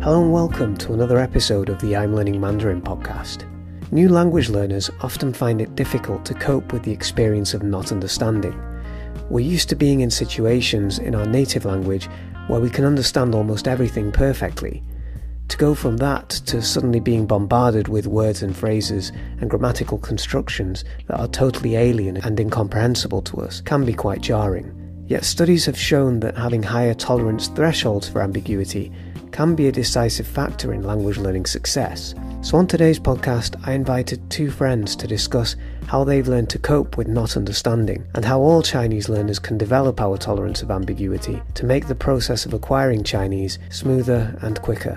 Hello and welcome to another episode of the I'm Learning Mandarin podcast. New language learners often find it difficult to cope with the experience of not understanding. We're used to being in situations in our native language where we can understand almost everything perfectly. To go from that to suddenly being bombarded with words and phrases and grammatical constructions that are totally alien and incomprehensible to us can be quite jarring. Yet studies have shown that having higher tolerance thresholds for ambiguity can be a decisive factor in language learning success. So on today's podcast, I invited two friends to discuss how they've learned to cope with not understanding and how all Chinese learners can develop our tolerance of ambiguity to make the process of acquiring Chinese smoother and quicker.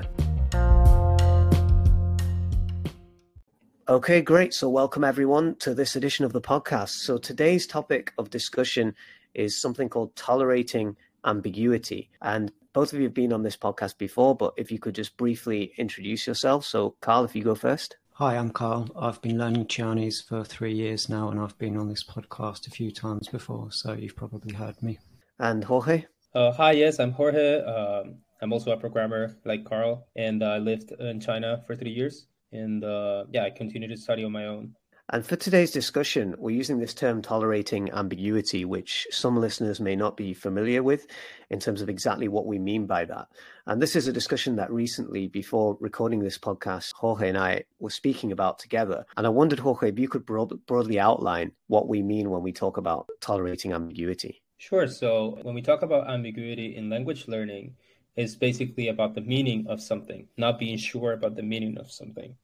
Okay, great. So welcome everyone to this edition of the podcast. So today's topic of discussion is something called tolerating ambiguity. And both of you have been on this podcast before, but if you could just briefly introduce yourself. So Carl, if you go first. Hi, I'm Carl. I've been learning Chinese for 3 years now, and I've been on this podcast a few times before, so you've probably heard me. And Jorge? Hi, yes, I'm Jorge. I'm also a programmer like Carl, and I lived in China for 3 years. And I continue to study on my own. And for today's discussion, we're using this term tolerating ambiguity, which some listeners may not be familiar with in terms of exactly what we mean by that. And this is a discussion that recently, before recording this podcast, Jorge and I were speaking about together. And I wondered, Jorge, if you could broadly outline what we mean when we talk about tolerating ambiguity. Sure. So when we talk about ambiguity in language learning, it's basically about the meaning of something, not being sure about the meaning of something.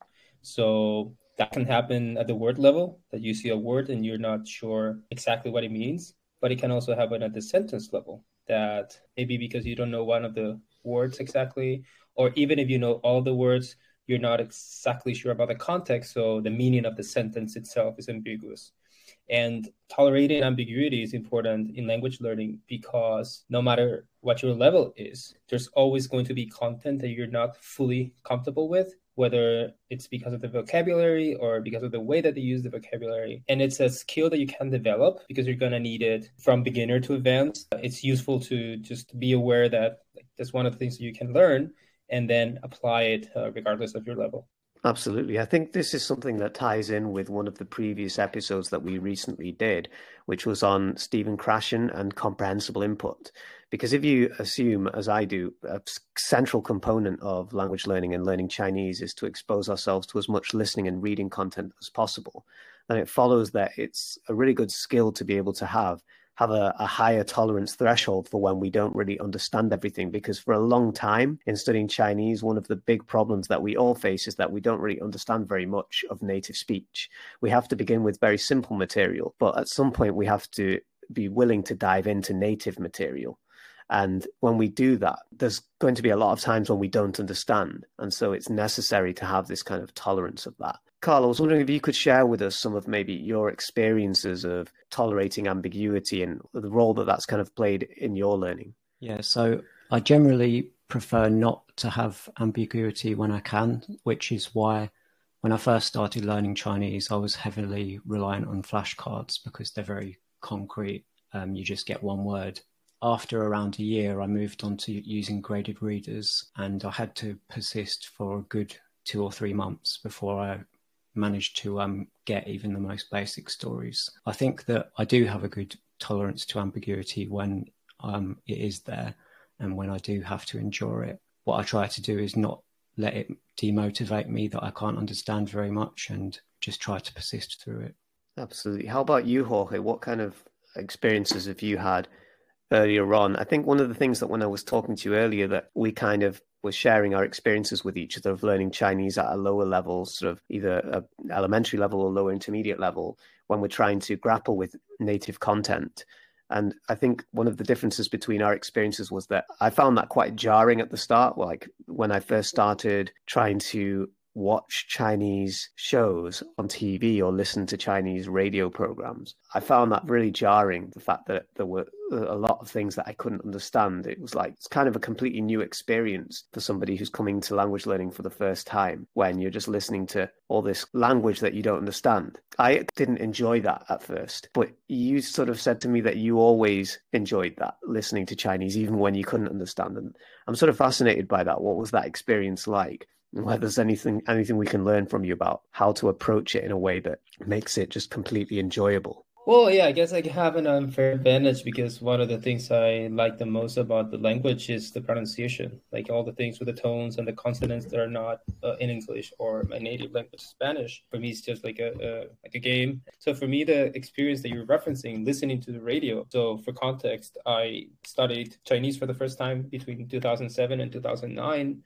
So that can happen at the word level, that you see a word and you're not sure exactly what it means, but it can also happen at the sentence level, that maybe because you don't know one of the words exactly, or even if you know all the words, you're not exactly sure about the context, so the meaning of the sentence itself is ambiguous. And tolerating ambiguity is important in language learning because no matter what your level is, there's always going to be content that you're not fully comfortable with, whether it's because of the vocabulary or because of the way that they use the vocabulary. And it's a skill that you can develop because you're going to need it from beginner to advanced. It's useful to just be aware that that's one of the things that you can learn and then apply it regardless of your level. Absolutely. I think this is something that ties in with one of the previous episodes that we recently did, which was on Stephen Krashen and comprehensible input. Because if you assume, as I do, a central component of language learning and learning Chinese is to expose ourselves to as much listening and reading content as possible, then it follows that it's a really good skill to be able to have a higher tolerance threshold for when we don't really understand everything. Because for a long time in studying Chinese, one of the big problems that we all face is that we don't really understand very much of native speech. We have to begin with very simple material, but at some point we have to be willing to dive into native material. And when we do that, there's going to be a lot of times when we don't understand. And so it's necessary to have this kind of tolerance of that. Carl, I was wondering if you could share with us some of maybe your experiences of tolerating ambiguity and the role that that's kind of played in your learning. Yeah, so I generally prefer not to have ambiguity when I can, which is why when I first started learning Chinese, I was heavily reliant on flashcards because they're very concrete. You just get one word. After around a year, I moved on to using graded readers, and I had to persist for a good 2 or 3 months before I managed to get even the most basic stories. I think that I do have a good tolerance to ambiguity when it is there and when I do have to endure it. What I try to do is not let it demotivate me that I can't understand very much and just try to persist through it. Absolutely. How about you, Jorge? What kind of experiences have you had earlier on? I think one of the things that when I was talking to you earlier that we kind of were sharing our experiences with each other of learning Chinese at a lower level, sort of either a elementary level or lower intermediate level, when we're trying to grapple with native content. And I think one of the differences between our experiences was that I found that quite jarring at the start. Like when I first started trying to watch Chinese shows on TV or listen to Chinese radio programs. I found that really jarring, the fact that there were a lot of things that I couldn't understand. It was like, it's kind of a completely new experience for somebody who's coming to language learning for the first time, when you're just listening to all this language that you don't understand. I didn't enjoy that at first, but you sort of said to me that you always enjoyed that, listening to Chinese, even when you couldn't understand them. I'm sort of fascinated by that. What was that experience like? And whether there's anything we can learn from you about how to approach it in a way that makes it just completely enjoyable. Well, yeah, I guess I have an unfair advantage because one of the things I like the most about the language is the pronunciation, like all the things with the tones and the consonants that are not in English or my native language, Spanish. For me, it's just like a game. So for me, the experience that you're referencing, listening to the radio. So for context, I studied Chinese for the first time between 2007 and 2009,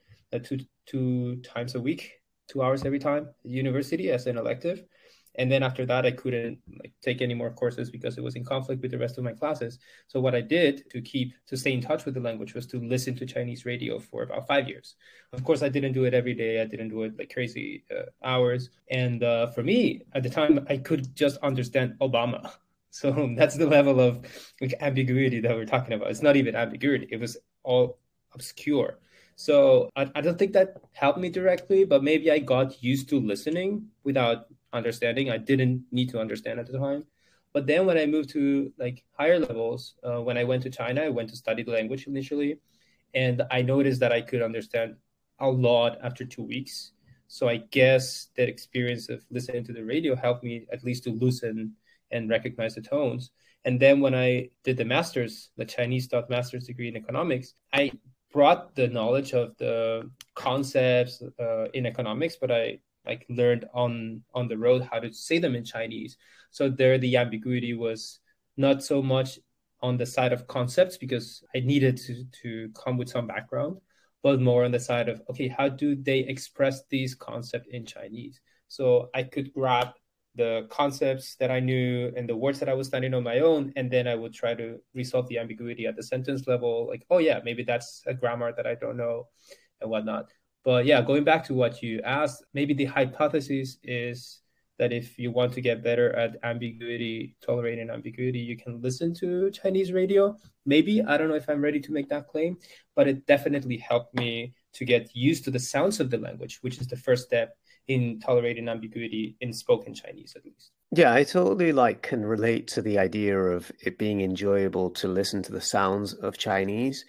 two times a week, 2 hours every time at university as an elective. And then after that, I couldn't take any more courses because it was in conflict with the rest of my classes. So what I did to stay in touch with the language was to listen to Chinese radio for about 5 years. Of course, I didn't do it every day. I didn't do it like crazy hours. And for me, at the time, I could just understand Obama. So that's the level of ambiguity that we're talking about. It's not even ambiguity. It was all obscure. So I don't think that helped me directly, but maybe I got used to listening without understanding. I didn't need to understand at the time. But then when I moved to higher levels, when I went to China, I went to study the language initially. And I noticed that I could understand a lot after 2 weeks. So I guess that experience of listening to the radio helped me at least to loosen and recognize the tones. And then when I did the Chinese taught master's degree in economics, I brought the knowledge of the concepts in economics, but I learned on the road how to say them in Chinese. So there, the ambiguity was not so much on the side of concepts because I needed to come with some background, but more on the side of, okay, how do they express these concepts in Chinese? So I could grab the concepts that I knew and the words that I was studying on my own, and then I would try to resolve the ambiguity at the sentence level, like, oh yeah, maybe that's a grammar that I don't know and whatnot. But yeah, going back to what you asked, maybe the hypothesis is that if you want to get better at tolerating ambiguity, you can listen to Chinese radio. Maybe, I don't know if I'm ready to make that claim, but it definitely helped me to get used to the sounds of the language, which is the first step in tolerating ambiguity in spoken Chinese, at least. Yeah, I totally can relate to the idea of it being enjoyable to listen to the sounds of Chinese.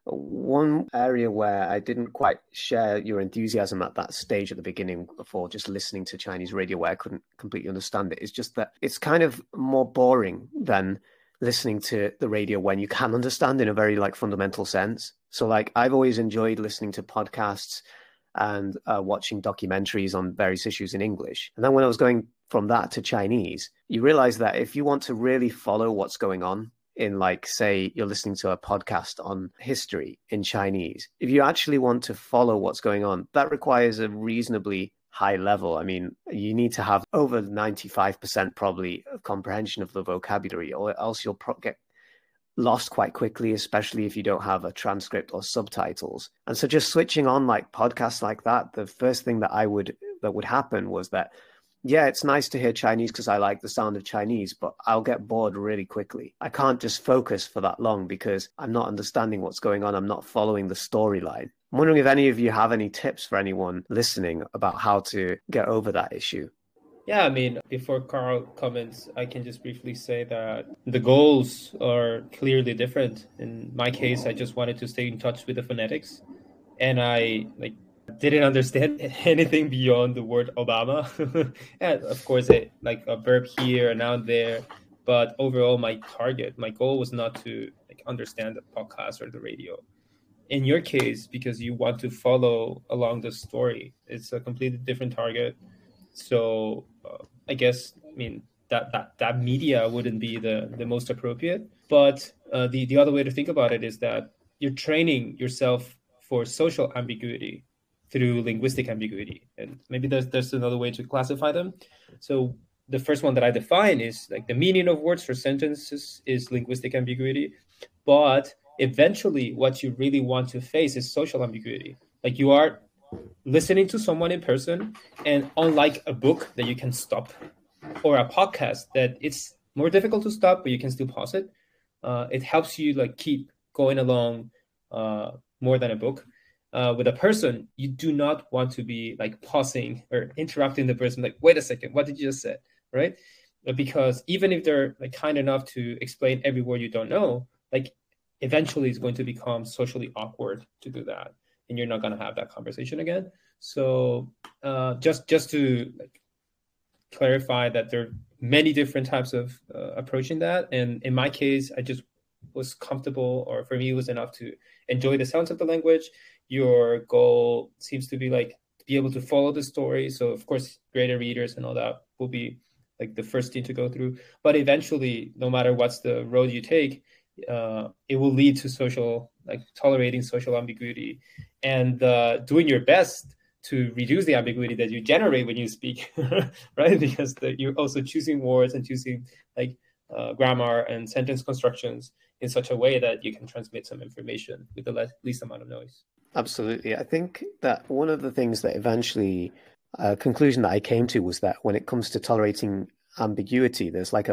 One area where I didn't quite share your enthusiasm at that stage at the beginning for just listening to Chinese radio, where I couldn't completely understand it, is just that it's kind of more boring than listening to the radio when you can understand in a very fundamental sense. So I've always enjoyed listening to podcasts and watching documentaries on various issues in English. And then when I was going from that to Chinese, you realize that if you want to really follow what's going on in, say, you're listening to a podcast on history in Chinese, if you actually want to follow what's going on, that requires a reasonably high level. I mean, you need to have over 95% probably of comprehension of the vocabulary, or else you'll get lost quite quickly, especially if you don't have a transcript or subtitles. And so just switching on podcasts like that, the first thing that would happen was that, yeah, it's nice to hear Chinese because I like the sound of Chinese, but I'll get bored really quickly. I can't just focus for that long because I'm not understanding what's going on. I'm not following the storyline. I'm wondering if any of you have any tips for anyone listening about how to get over that issue. Yeah, I mean, before Carl comments, I can just briefly say that the goals are clearly different. In my case, I just wanted to stay in touch with the phonetics, and I didn't understand anything beyond the word Obama. And of course, a verb here, a noun there. But overall, my goal was not to understand the podcast or the radio. In your case, because you want to follow along the story, it's a completely different target. So I guess, that media wouldn't be the most appropriate. But the other way to think about it is that you're training yourself for social ambiguity through linguistic ambiguity. And maybe there's another way to classify them. So the first one that I define is the meaning of words for sentences is linguistic ambiguity. But eventually what you really want to face is social ambiguity. You are listening to someone in person, and unlike a book that you can stop, or a podcast that it's more difficult to stop, but you can still pause it. It helps you like keep going along more than a book. With a person, you do not want to be like pausing or interrupting the person, like, wait a second, what did you just say, right? Because even if they're like kind enough to explain every word you don't know, like eventually it's going to become socially awkward to do that, and you're not going to have that conversation again. So just to like clarify that there are many different types of approaching that, and in my case, I just was comfortable, or for me, it was enough to enjoy the sounds of the language. Your goal seems to be like to be able to follow the story. So of course, greater readers and all that will be like the first thing to go through. But eventually, no matter what's the road you take, it will lead to social, like tolerating social ambiguity and doing your best to reduce the ambiguity that you generate when you speak, right? Because you're also choosing words and choosing like grammar and sentence constructions in such a way that you can transmit some information with the least amount of noise. Absolutely. I think that one of the things that eventually a conclusion that I came to was that when it comes to tolerating ambiguity, there's like a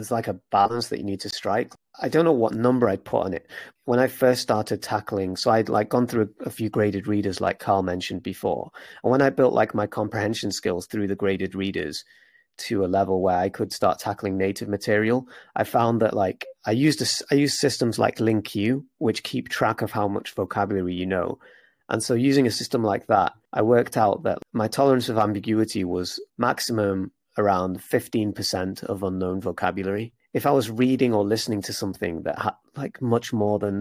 balance that you need to strike. I don't know what number I'd put on it. When I first started tackling, so I'd like gone through a few graded readers like Carl mentioned before. And when I built like my comprehension skills through the graded readers to a level where I could start tackling native material, I found that like I used systems like LingQ, which keep track of how much vocabulary you know. And so using a system like that, I worked out that my tolerance of ambiguity was maximum around 15% of unknown vocabulary. If I was reading or listening to something that had like much more than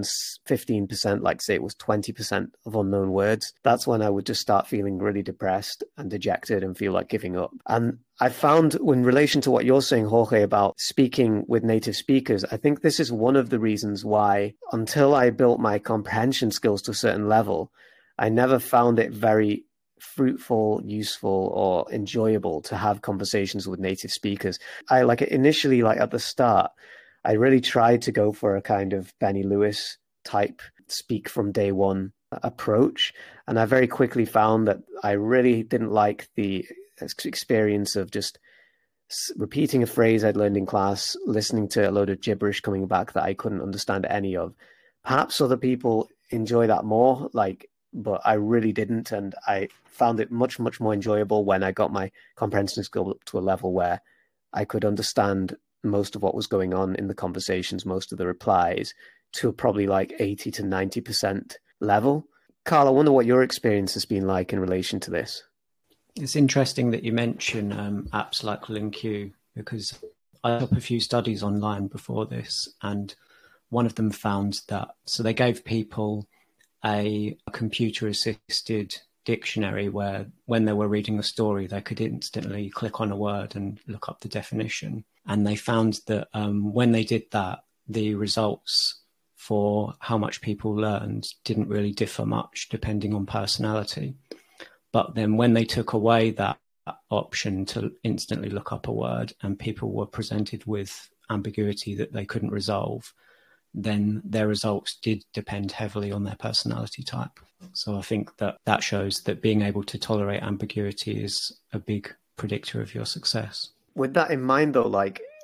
15%, like say it was 20% of unknown words, that's when I would just start feeling really depressed and dejected and feel like giving up. And I found in relation to what you're saying, Jorge, about speaking with native speakers, I think this is one of the reasons why until I built my comprehension skills to a certain level, I never found it very fruitful, useful, or enjoyable to have conversations with native speakers. I like initially, like at the start, I really tried to go for a kind of Benny Lewis type speak from day one approach. And I very quickly found that I really didn't like the experience of just repeating a phrase I'd learned in class, listening to a load of gibberish coming back that I couldn't understand any of. Perhaps other people enjoy that more, but I really didn't. And I found it much, much more enjoyable when I got my comprehension skill up to a level where I could understand most of what was going on in the conversations, most of the replies, to probably like 80 to 90% level. Carl, I wonder what your experience has been like in relation to this. It's interesting that you mention apps like LingQ, because I looked up a few studies online before this, and one of them found that, so they gave people a computer-assisted dictionary where when they were reading a story, they could instantly click on a word and look up the definition. And they found that when they did that, the results for how much people learned didn't really differ much depending on personality. But then when they took away that option to instantly look up a word and people were presented with ambiguity that they couldn't resolve, then their results did depend heavily on their personality type. So I think that shows that being able to tolerate ambiguity is a big predictor of your success. With that in mind, though,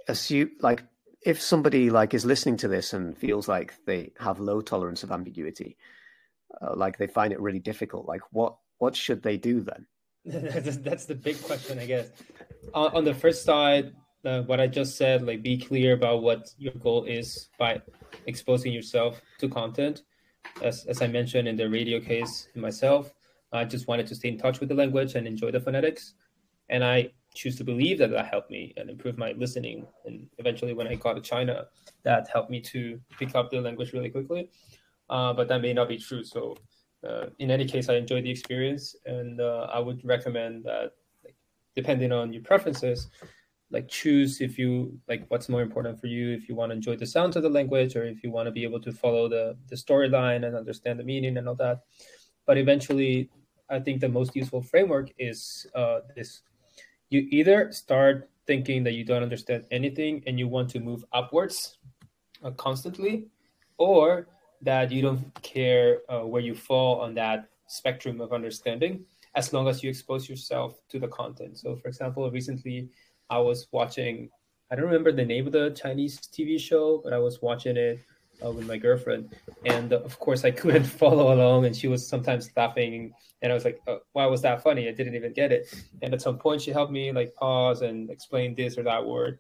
if somebody is listening to this and feels like they have low tolerance of ambiguity, they find it really difficult, what should they do then? That's the big question, I guess. On the first side, what I just said, be clear about what your goal is by exposing yourself to content. As I mentioned in the radio case myself, I just wanted to stay in touch with the language and enjoy the phonetics. And I choose to believe that helped me and improve my listening. And eventually when I got to China, that helped me to pick up the language really quickly. But that may not be true. So in any case, I enjoyed the experience. And I would recommend that, depending on your preferences, choose if you what's more important for you, if you want to enjoy the sounds of the language or if you want to be able to follow the storyline and understand the meaning and all that. But eventually, I think the most useful framework is this. You either start thinking that you don't understand anything and you want to move upwards constantly, or that you don't care where you fall on that spectrum of understanding, as long as you expose yourself to the content. So, for example, recently I was watching, I don't remember the name of the Chinese TV show, but I was watching it with my girlfriend. And of course, I couldn't follow along, and she was sometimes laughing. And I was like, oh, why was that funny? I didn't even get it. And at some point, she helped me like pause and explain this or that word.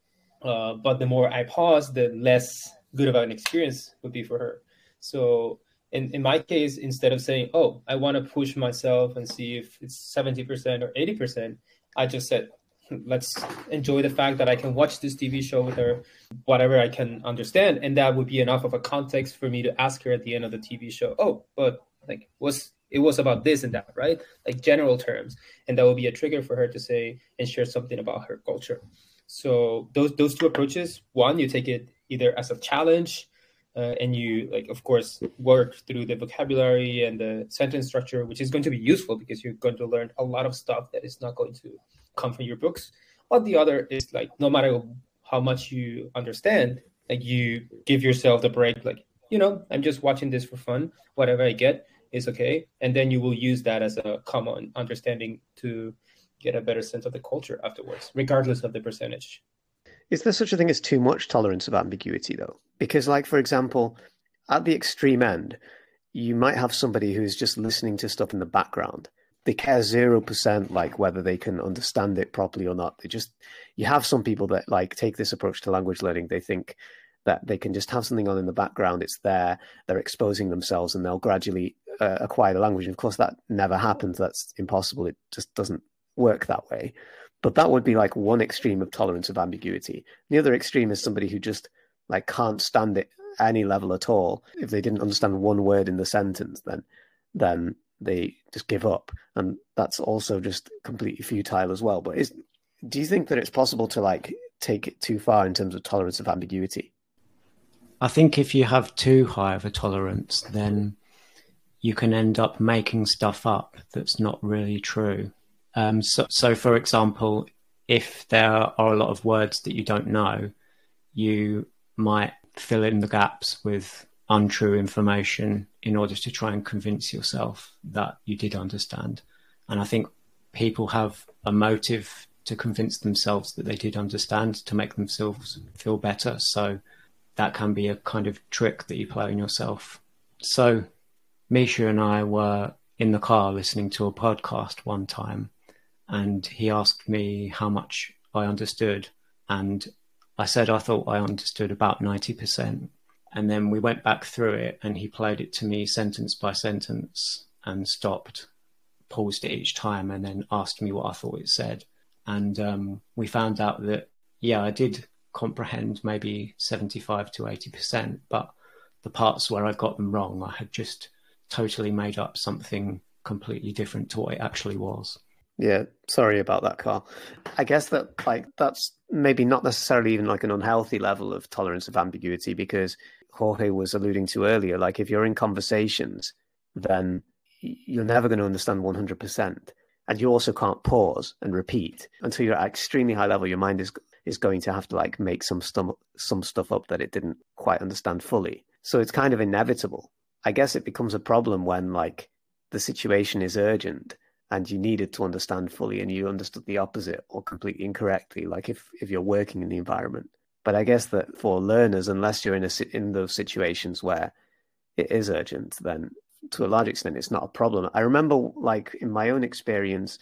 But the more I pause, the less good of an experience would be for her. So in my case, instead of saying, oh, I want to push myself and see if it's 70% or 80%, I just said, let's enjoy the fact that I can watch this TV show with her, whatever I can understand. And that would be enough of a context for me to ask her at the end of the TV show, oh, but like it was about this and that, right? Like general terms. And that would be a trigger for her to say and share something about her culture. So those two approaches, one, you take it either as a challenge, and you, like, of course, work through the vocabulary and the sentence structure, which is going to be useful because you're going to learn a lot of stuff that is not going to come from your books. But the other is like, no matter how much you understand, like you give yourself the break, like, I'm just watching this for fun. Whatever I get is okay. And then you will use that as a common understanding to get a better sense of the culture afterwards, regardless of the percentage. Is there such a thing as too much tolerance of ambiguity, though? Because, like, for example, at the extreme end, you might have somebody who's just listening to stuff in the background. They care 0%, like, whether they can understand it properly or not. You have some people that, like, take this approach to language learning. They think that they can just have something on in the background. It's there. They're exposing themselves, and they'll gradually acquire the language. And of course, that never happens. That's impossible. It just doesn't work that way. But that would be like one extreme of tolerance of ambiguity. The other extreme is somebody who just like can't stand it any level at all. If they didn't understand one word in the sentence, then they just give up. And that's also just completely futile as well. But do you think that it's possible to like take it too far in terms of tolerance of ambiguity? I think if you have too high of a tolerance, then you can end up making stuff up that's not really true. So, for example, if there are a lot of words that you don't know, you might fill in the gaps with untrue information in order to try and convince yourself that you did understand. And I think people have a motive to convince themselves that they did understand to make themselves feel better. So that can be a kind of trick that you play on yourself. So Misha and I were in the car listening to a podcast one time, and he asked me how much I understood. And I said I thought I understood about 90%. And then we went back through it, and he played it to me sentence by sentence and stopped, paused it each time, and then asked me what I thought it said. And we found out that, yeah, I did comprehend maybe 75 to 80%, but the parts where I got them wrong, I had just totally made up something completely different to what it actually was. Yeah, sorry about that, Carl. I guess that like that's maybe not necessarily even like an unhealthy level of tolerance of ambiguity, because Jorge was alluding to earlier, like if you're in conversations, then you're never going to understand 100%. And you also can't pause and repeat until you're at extremely high level. Your mind is going to have to like make some stuff up that it didn't quite understand fully. So it's kind of inevitable. I guess it becomes a problem when like the situation is urgent and you needed to understand fully and you understood the opposite or completely incorrectly, like if you're working in the environment. But I guess that for learners, unless you're in those situations where it is urgent, then to a large extent, it's not a problem. I remember, like, in my own experience,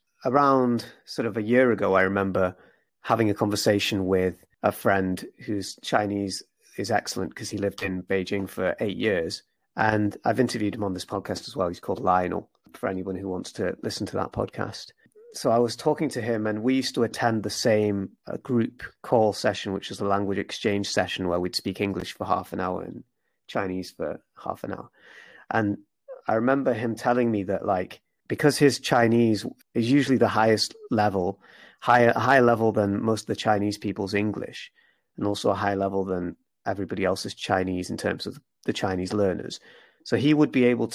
around sort of a year ago, I remember having a conversation with a friend whose Chinese is excellent because he lived in Beijing for 8 years. And I've interviewed him on this podcast as well. He's called Lionel, for anyone who wants to listen to that podcast. So I was talking to him, and we used to attend the same group call session, which was a language exchange session where we'd speak English for half an hour and Chinese for half an hour. And I remember him telling me that, like, because his Chinese is usually the highest level, higher level than most of the Chinese people's English, and also a higher level than everybody else's Chinese in terms of the Chinese learners. So he would be able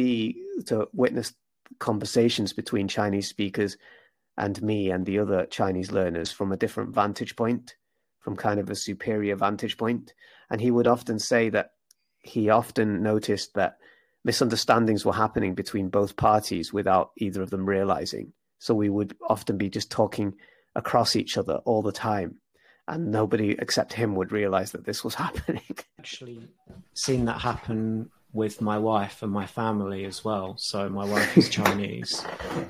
to witness conversations between Chinese speakers and me and the other Chinese learners from a different vantage point, from kind of a superior vantage point. And he would often say that he often noticed that misunderstandings were happening between both parties without either of them realizing. So we would often be just talking across each other all the time, and nobody except him would realize that this was happening. Actually seen that happen with my wife and my family as well. So my wife is Chinese,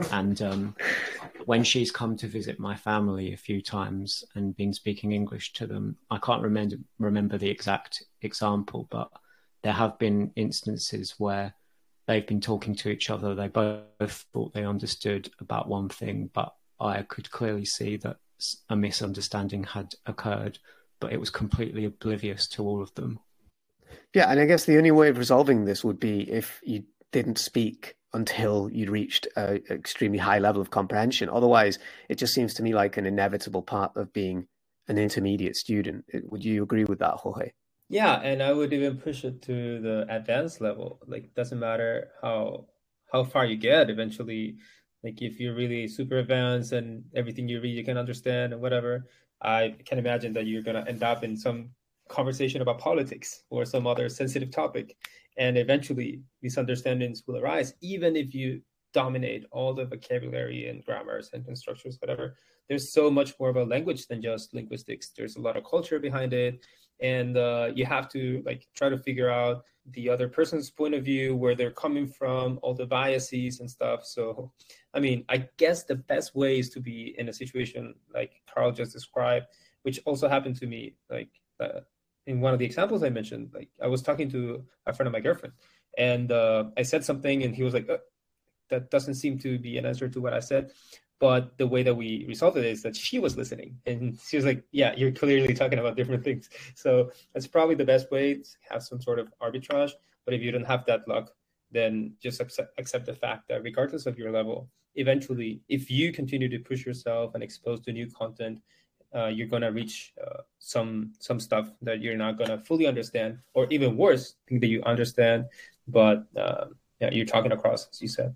and when she's come to visit my family a few times and been speaking English to them, I can't remember the exact example, but there have been instances where they've been talking to each other. They both thought they understood about one thing, but I could clearly see that a misunderstanding had occurred, but it was completely oblivious to all of them. Yeah, and I guess the only way of resolving this would be if you didn't speak until you reached an extremely high level of comprehension. Otherwise, it just seems to me like an inevitable part of being an intermediate student. Would you agree with that, Jorge? Yeah, and I would even push it to the advanced level. Like, it doesn't matter how far you get eventually. Like, if you're really super advanced and everything you read you can understand and whatever, I can imagine that you're going to end up in some conversation about politics or some other sensitive topic. And eventually misunderstandings will arise, even if you dominate all the vocabulary and grammar, sentence structures, whatever. There's so much more of a language than just linguistics. There's a lot of culture behind it. And you have to like try to figure out the other person's point of view, where they're coming from, all the biases and stuff. So, I mean, I guess the best way is to be in a situation like Carl just described, which also happened to me, like in one of the examples I mentioned. Like, I was talking to a friend of my girlfriend, and I said something, and he was like, that doesn't seem to be an answer to what I said. But the way that we resolved it is that she was listening, and she was like, yeah, you're clearly talking about different things. So that's probably the best way, to have some sort of arbitrage. But if you don't have that luck, then just accept the fact that regardless of your level, eventually, if you continue to push yourself and expose to new content, you're going to reach some stuff that you're not going to fully understand, or even worse, think that you understand, but yeah, you're talking across, as you said.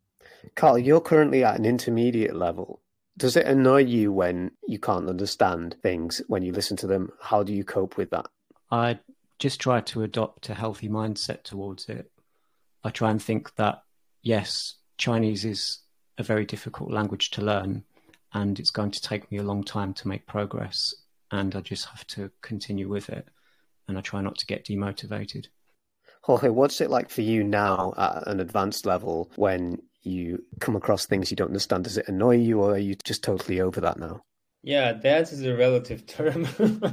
Carl, you're currently at an intermediate level. Does it annoy you when you can't understand things when you listen to them? How do you cope with that? I just try to adopt a healthy mindset towards it. I try and think that, yes, Chinese is a very difficult language to learn, and it's going to take me a long time to make progress, and I just have to continue with it, and I try not to get demotivated. Jorge, what's it like for you now at an advanced level when you come across things you don't understand? Does it annoy you, or are you just totally over that now? Yeah, dance is a relative term,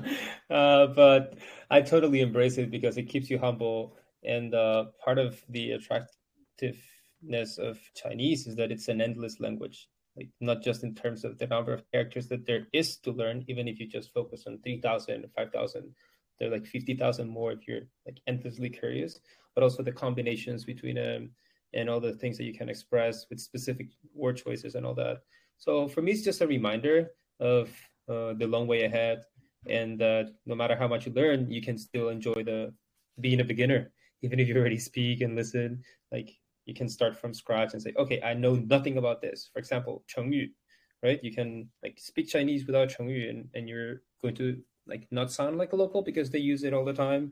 but I totally embrace it because it keeps you humble. And part of the attractiveness of Chinese is that it's an endless language, like not just in terms of the number of characters that there is to learn, even if you just focus on 3,000 or 5,000. There are like 50,000 more if you're like endlessly curious, but also the combinations between them and all the things that you can express with specific word choices and all that. So for me, it's just a reminder of the long way ahead, and that no matter how much you learn, you can still enjoy being a beginner, even if you already speak and listen. Like, you can start from scratch and say, okay, I know nothing about this. For example, 成语, right? You can like speak Chinese without 成语, and you're going to like not sound like a local because they use it all the time.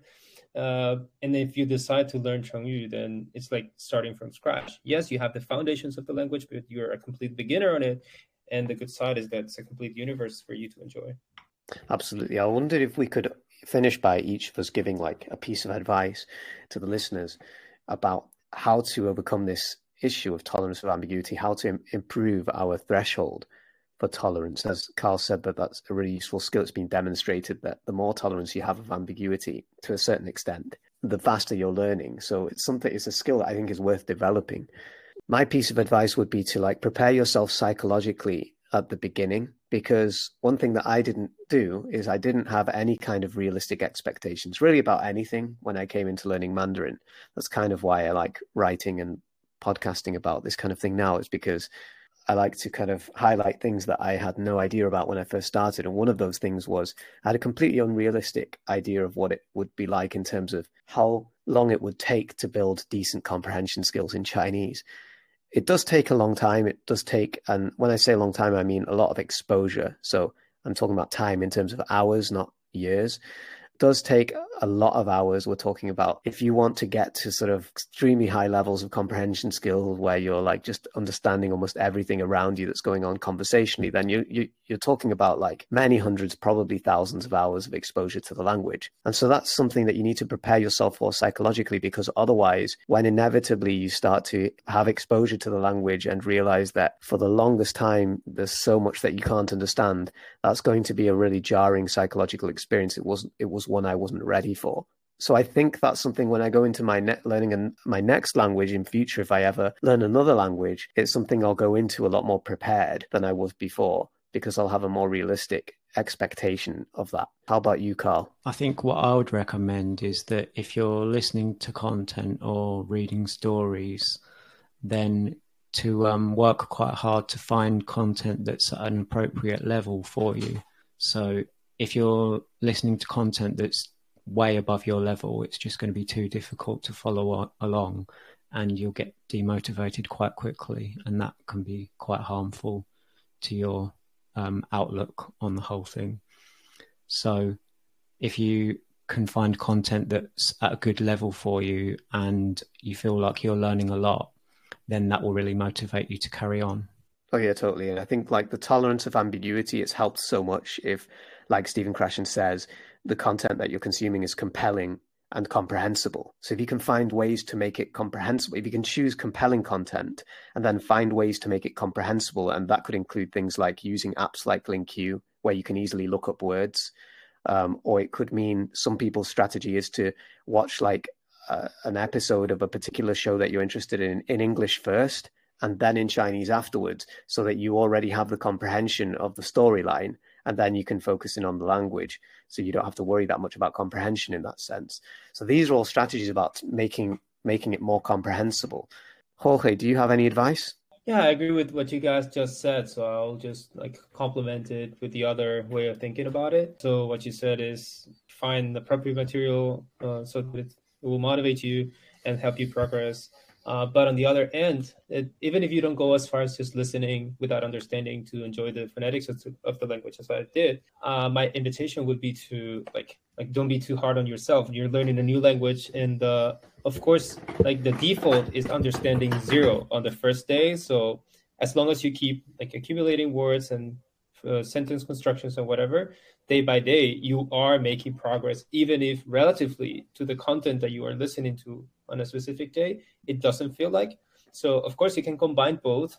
And if you decide to learn 成语, then it's like starting from scratch. Yes, you have the foundations of the language, but you're a complete beginner on it. And the good side is that it's a complete universe for you to enjoy. Absolutely. I wondered if we could finish by each of us giving like a piece of advice to the listeners about how to overcome this issue of tolerance of ambiguity, how to improve our threshold for tolerance. As Carl said, that's a really useful skill. It's been demonstrated that the more tolerance you have of ambiguity, to a certain extent, the faster you're learning. So it's a skill that I think is worth developing. My piece of advice would be to like prepare yourself psychologically at the beginning, because one thing that I didn't do is I didn't have any kind of realistic expectations really about anything when I came into learning Mandarin. That's kind of why I like writing and podcasting about this kind of thing now, is because I like to kind of highlight things that I had no idea about when I first started. And one of those things was I had a completely unrealistic idea of what it would be like in terms of how long it would take to build decent comprehension skills in Chinese. It does take a long time. It does take, and when I say a long time, I mean a lot of exposure. So I'm talking about time in terms of hours, not years. does take a lot of hours. We're talking about if you want to get to sort of extremely high levels of comprehension skills where you're like just understanding almost everything around you that's going on conversationally, then you're talking about like many hundreds, probably thousands of hours of exposure to the language. And so that's something that you need to prepare yourself for psychologically, because otherwise, when inevitably you start to have exposure to the language and realize that for the longest time, there's so much that you can't understand, that's going to be a really jarring psychological experience. It was one I wasn't ready for. So I think that's something when I go into my learning my next language in future, if I ever learn another language, it's something I'll go into a lot more prepared than I was before, because I'll have a more realistic expectation of that. How about you, Carl? I think what I would recommend is that if you're listening to content or reading stories, then to work quite hard to find content that's at an appropriate level for you. So if you're listening to content that's way above your level, it's just going to be too difficult to follow along, and you'll get demotivated quite quickly, and that can be quite harmful to your outlook on the whole thing. So if you can find content that's at a good level for you and you feel like you're learning a lot, then that will really motivate you to carry on. Oh yeah, totally. And I think like the tolerance of ambiguity, it's helped so much if, like Stephen Krashen says, the content that you're consuming is compelling and comprehensible. So if you can find ways to make it comprehensible, if you can choose compelling content and then find ways to make it comprehensible, and that could include things like using apps like LingQ, where you can easily look up words, or it could mean some people's strategy is to watch like an episode of a particular show that you're interested in English first, and then in Chinese afterwards, so that you already have the comprehension of the storyline, and then you can focus in on the language. So you don't have to worry that much about comprehension in that sense. So these are all strategies about making it more comprehensible. Jorge, do you have any advice? Yeah, I agree with what you guys just said. So I'll just like complement it with the other way of thinking about it. So what you said is find the appropriate material so that it will motivate you and help you progress. But on the other end, even if you don't go as far as just listening without understanding to enjoy the phonetics of the language as I did, my invitation would be to like don't be too hard on yourself. You're learning a new language, and of course, like the default is understanding 0 on the first day. So as long as you keep like accumulating words and sentence constructions and whatever, day by day, you are making progress, even if relatively to the content that you are listening to on a specific day, it doesn't feel like. So of course you can combine both.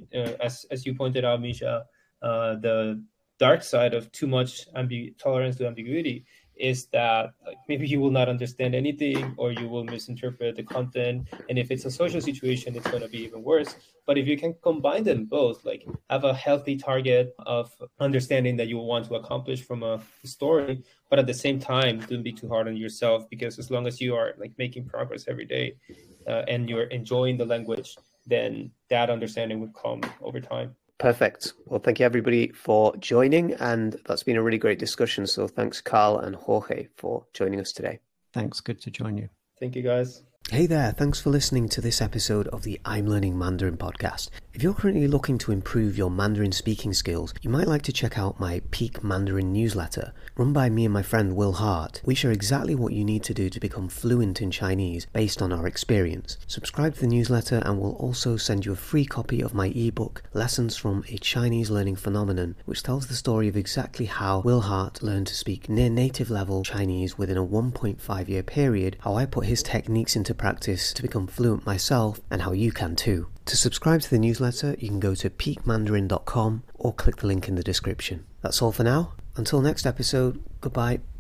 As you pointed out, Misha, the dark side of too much tolerance to ambiguity is that like maybe you will not understand anything, or you will misinterpret the content. And if it's a social situation, it's going to be even worse. But if you can combine them both, like have a healthy target of understanding that you want to accomplish from a story, but at the same time, don't be too hard on yourself, because as long as you are like making progress every day and you're enjoying the language, then that understanding will come over time. Perfect. Well, thank you everybody for joining, and that's been a really great discussion. So thanks, Carl and Jorge, for joining us today. Thanks. Good to join you. Thank you, guys. Hey there, thanks for listening to this episode of the I'm Learning Mandarin podcast. If you're currently looking to improve your Mandarin speaking skills, you might like to check out my Peak Mandarin newsletter, run by me and my friend Will Hart. We share exactly what you need to do to become fluent in Chinese based on our experience. Subscribe to the newsletter and we'll also send you a free copy of my ebook, Lessons from a Chinese Learning Phenomenon, which tells the story of exactly how Will Hart learned to speak near native level Chinese within a 1.5 year period, how I put his techniques into practice to become fluent myself, and how you can too. To subscribe to the newsletter, you can go to peakmandarin.com or click the link in the description. That's all for now. Until next episode, goodbye.